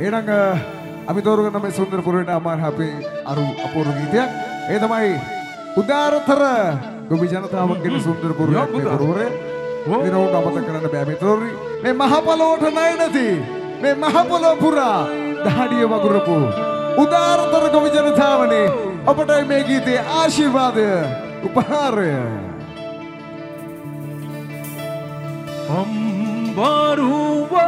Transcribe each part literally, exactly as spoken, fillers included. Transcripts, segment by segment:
එහෙනම් අපි තෝරගන්න මේ සුන්දර පුරේට අමාර අපේ අරු අපූර්ව ගීතයක්. ඒ තමයි උදාරතර ගොවි ජනතාවගේ සුන්දර පුරේට මේ පුරවරය. විනෝද අපත කරන්න බෑ මේ තෝරි. මේ මහ පොළොවට ණය නැති මේ මහ පොළොව පුරා දහඩිය වගුරපු උදාරතර ගොවි ජනතාවනේ අපට මේ ගීතයේ ආශිර්වාදය උපහාරය. අම්බරුවා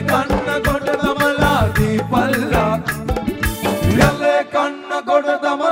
Yale kanna goda damala